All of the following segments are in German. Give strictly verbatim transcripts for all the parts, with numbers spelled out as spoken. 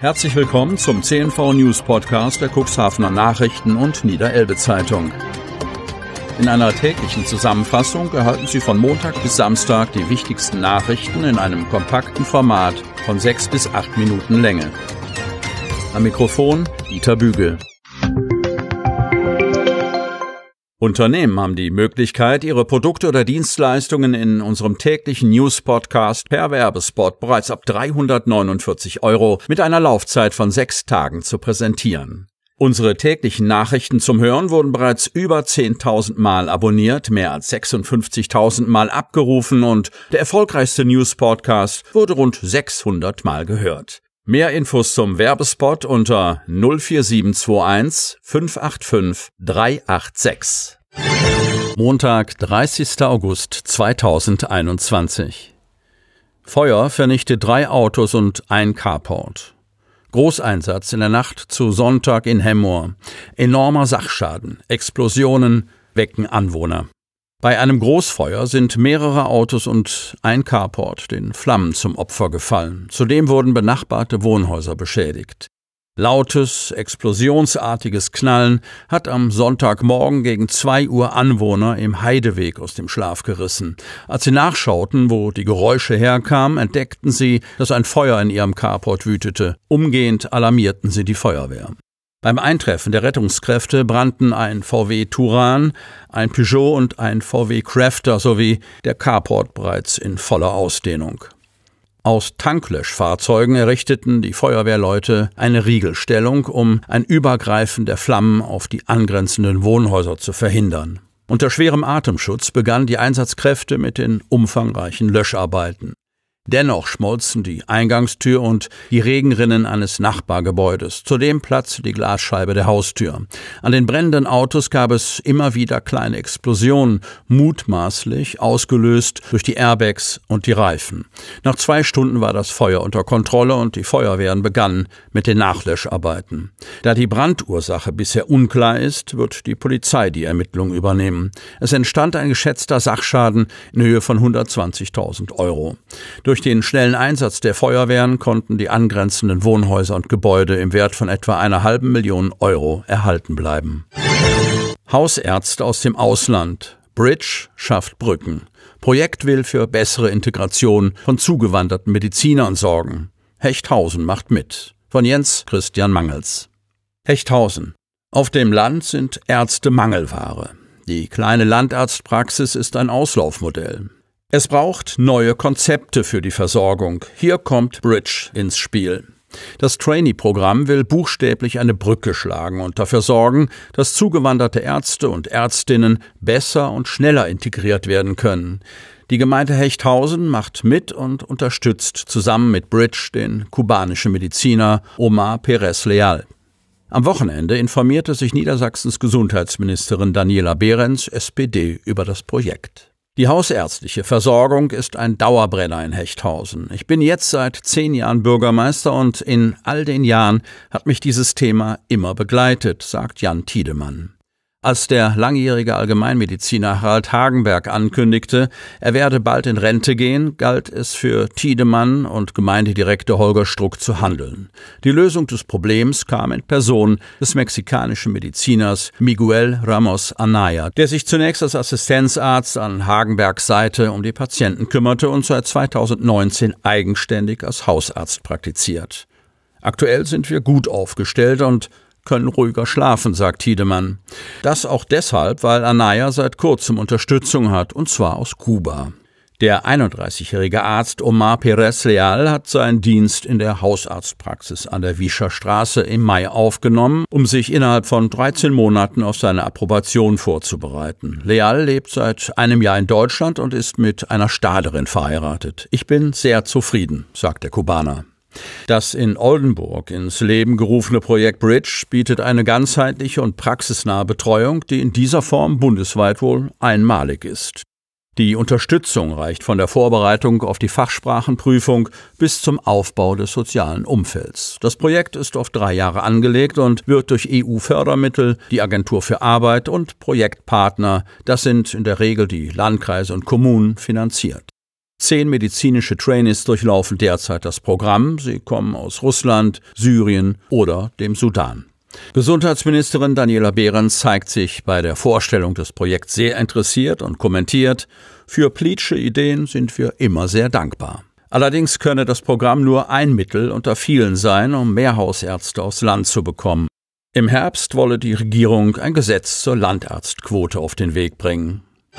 Herzlich willkommen zum C N V News Podcast der Cuxhavener Nachrichten und Niederelbe Zeitung. In einer täglichen Zusammenfassung erhalten Sie von Montag bis Samstag die wichtigsten Nachrichten in einem kompakten Format von sechs bis acht Minuten Länge. Am Mikrofon Dieter Bügel. Unternehmen haben die Möglichkeit, ihre Produkte oder Dienstleistungen in unserem täglichen News-Podcast per Werbespot bereits ab dreihundertneunundvierzig Euro mit einer Laufzeit von sechs Tagen zu präsentieren. Unsere täglichen Nachrichten zum Hören wurden bereits über zehntausend Mal abonniert, mehr als sechsundfünfzigtausend Mal abgerufen und der erfolgreichste News-Podcast wurde rund sechshundert Mal gehört. Mehr Infos zum Werbespot unter null vier sieben zwei eins fünf acht fünf drei acht sechs. Montag, dreißigster August zweitausendeinundzwanzig. Feuer vernichtet drei Autos und ein Carport. Großeinsatz in der Nacht zu Sonntag in Hemmoor. Enormer Sachschaden. Explosionen wecken Anwohner. Bei einem Großfeuer sind mehrere Autos und ein Carport den Flammen zum Opfer gefallen. Zudem wurden benachbarte Wohnhäuser beschädigt. Lautes, explosionsartiges Knallen hat am Sonntagmorgen gegen zwei Uhr Anwohner im Heideweg aus dem Schlaf gerissen. Als sie nachschauten, wo die Geräusche herkamen, entdeckten sie, dass ein Feuer in ihrem Carport wütete. Umgehend alarmierten sie die Feuerwehr. Beim Eintreffen der Rettungskräfte brannten ein V W Touran, ein Peugeot und ein V W Crafter sowie der Carport bereits in voller Ausdehnung. Aus Tanklöschfahrzeugen errichteten die Feuerwehrleute eine Riegelstellung, um ein Übergreifen der Flammen auf die angrenzenden Wohnhäuser zu verhindern. Unter schwerem Atemschutz begannen die Einsatzkräfte mit den umfangreichen Löscharbeiten. Dennoch schmolzen die Eingangstür und die Regenrinnen eines Nachbargebäudes. Zudem platzte die Glasscheibe der Haustür. An den brennenden Autos gab es immer wieder kleine Explosionen, mutmaßlich ausgelöst durch die Airbags und die Reifen. Nach zwei Stunden war das Feuer unter Kontrolle und die Feuerwehren begannen mit den Nachlöscharbeiten. Da die Brandursache bisher unklar ist, wird die Polizei die Ermittlungen übernehmen. Es entstand ein geschätzter Sachschaden in Höhe von hundertzwanzigtausend Euro. Durch den schnellen Einsatz der Feuerwehren konnten die angrenzenden Wohnhäuser und Gebäude im Wert von etwa einer halben Million Euro erhalten bleiben. Hausärzte aus dem Ausland. Bridge schafft Brücken. Projekt will für bessere Integration von zugewanderten Medizinern sorgen. Hechthausen macht mit. Von Jens Christian Mangels. Hechthausen. Auf dem Land sind Ärzte Mangelware. Die kleine Landarztpraxis ist ein Auslaufmodell. Es braucht neue Konzepte für die Versorgung. Hier kommt Bridge ins Spiel. Das Trainee-Programm will buchstäblich eine Brücke schlagen und dafür sorgen, dass zugewanderte Ärzte und Ärztinnen besser und schneller integriert werden können. Die Gemeinde Hechthausen macht mit und unterstützt zusammen mit Bridge den kubanischen Mediziner Omar Perez Leal. Am Wochenende informierte sich Niedersachsens Gesundheitsministerin Daniela Behrens, S P D, über das Projekt. Die hausärztliche Versorgung ist ein Dauerbrenner in Hechthausen. Ich bin jetzt seit zehn Jahren Bürgermeister und in all den Jahren hat mich dieses Thema immer begleitet, sagt Jan Tiedemann. Als der langjährige Allgemeinmediziner Harald Hagenberg ankündigte, er werde bald in Rente gehen, galt es für Tiedemann und Gemeindedirektor Holger Struck zu handeln. Die Lösung des Problems kam in Person des mexikanischen Mediziners Miguel Ramos Anaya, der sich zunächst als Assistenzarzt an Hagenbergs Seite um die Patienten kümmerte und seit zweitausendneunzehn eigenständig als Hausarzt praktiziert. Aktuell sind wir gut aufgestellt und können ruhiger schlafen, sagt Tiedemann. Das auch deshalb, weil Anaya seit kurzem Unterstützung hat, und zwar aus Kuba. Der einunddreißigjährige Arzt Omar Perez Leal hat seinen Dienst in der Hausarztpraxis an der Wiescher Straße im Mai aufgenommen, um sich innerhalb von dreizehn Monaten auf seine Approbation vorzubereiten. Leal lebt seit einem Jahr in Deutschland und ist mit einer Stahlerin verheiratet. Ich bin sehr zufrieden, sagt der Kubaner. Das in Oldenburg ins Leben gerufene Projekt Bridge bietet eine ganzheitliche und praxisnahe Betreuung, die in dieser Form bundesweit wohl einmalig ist. Die Unterstützung reicht von der Vorbereitung auf die Fachsprachenprüfung bis zum Aufbau des sozialen Umfelds. Das Projekt ist auf drei Jahre angelegt und wird durch E U-Fördermittel, die Agentur für Arbeit und Projektpartner, das sind in der Regel die Landkreise und Kommunen, finanziert. Zehn medizinische Trainees durchlaufen derzeit das Programm. Sie kommen aus Russland, Syrien oder dem Sudan. Gesundheitsministerin Daniela Behrens zeigt sich bei der Vorstellung des Projekts sehr interessiert und kommentiert: Für Plietsche Ideen sind wir immer sehr dankbar. Allerdings könne das Programm nur ein Mittel unter vielen sein, um mehr Hausärzte aufs Land zu bekommen. Im Herbst wolle die Regierung ein Gesetz zur Landarztquote auf den Weg bringen.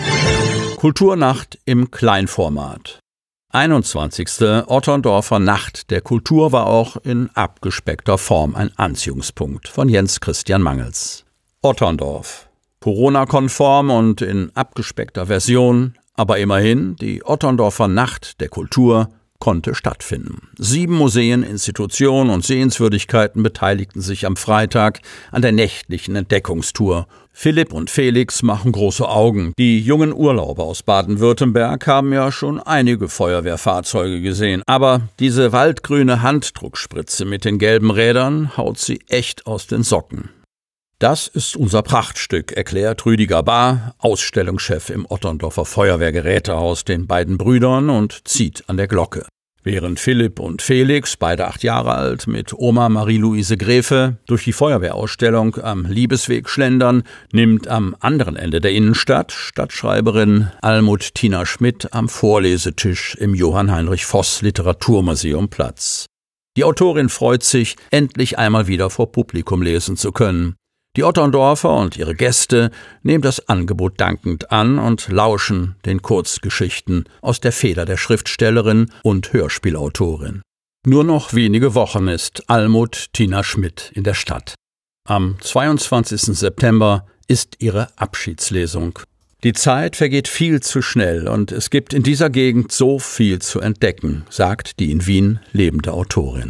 Kulturnacht im Kleinformat. einundzwanzigste Otterndorfer Nacht der Kultur war auch in abgespeckter Form ein Anziehungspunkt von Jens Christian Mangels. Otterndorf. Corona-konform und in abgespeckter Version, aber immerhin, die Otterndorfer Nacht der Kultur konnte stattfinden. Sieben Museen, Institutionen und Sehenswürdigkeiten beteiligten sich am Freitag an der nächtlichen Entdeckungstour. Philipp und Felix machen große Augen. Die jungen Urlauber aus Baden-Württemberg haben ja schon einige Feuerwehrfahrzeuge gesehen. Aber diese waldgrüne Handdruckspritze mit den gelben Rädern haut sie echt aus den Socken. Das ist unser Prachtstück, erklärt Rüdiger Bahr, Ausstellungschef im Otterndorfer Feuerwehrgerätehaus, den beiden Brüdern und zieht an der Glocke. Während Philipp und Felix, beide acht Jahre alt, mit Oma Marie-Louise Gräfe durch die Feuerwehrausstellung am Liebesweg schlendern, nimmt am anderen Ende der Innenstadt Stadtschreiberin Almut Tina Schmidt am Vorlesetisch im Johann Heinrich Voss Literaturmuseum Platz. Die Autorin freut sich, endlich einmal wieder vor Publikum lesen zu können. Die Otterndorfer und ihre Gäste nehmen das Angebot dankend an und lauschen den Kurzgeschichten aus der Feder der Schriftstellerin und Hörspielautorin. Nur noch wenige Wochen ist Almut Tina Schmidt in der Stadt. Am zweiundzwanzigsten September ist ihre Abschiedslesung. Die Zeit vergeht viel zu schnell und es gibt in dieser Gegend so viel zu entdecken, sagt die in Wien lebende Autorin.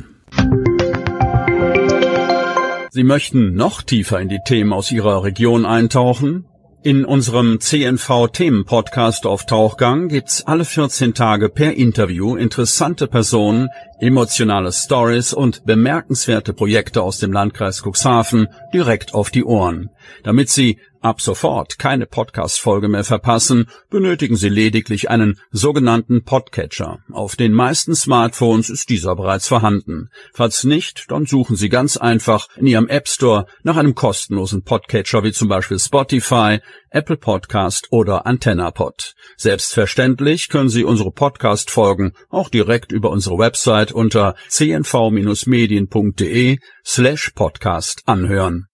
Sie möchten noch tiefer in die Themen aus Ihrer Region eintauchen? In unserem C N V-Themen-Podcast auf Tauchgang gibt's alle vierzehn Tage per Interview interessante Personen, emotionale Stories und bemerkenswerte Projekte aus dem Landkreis Cuxhaven direkt auf die Ohren. Damit Sie ab sofort keine Podcast-Folge mehr verpassen, benötigen Sie lediglich einen sogenannten Podcatcher. Auf den meisten Smartphones ist dieser bereits vorhanden. Falls nicht, dann suchen Sie ganz einfach in Ihrem App Store nach einem kostenlosen Podcatcher wie zum Beispiel Spotify, Apple Podcast oder AntennaPod. Selbstverständlich können Sie unsere Podcast-Folgen auch direkt über unsere Website unter c n v Bindestrich medien punkt d e slash podcast anhören.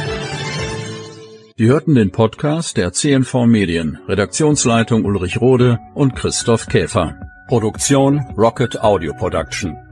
Sie hörten den Podcast der C N V Medien, Redaktionsleitung Ulrich Rode und Christoph Käfer. Produktion Rocket Audio Production.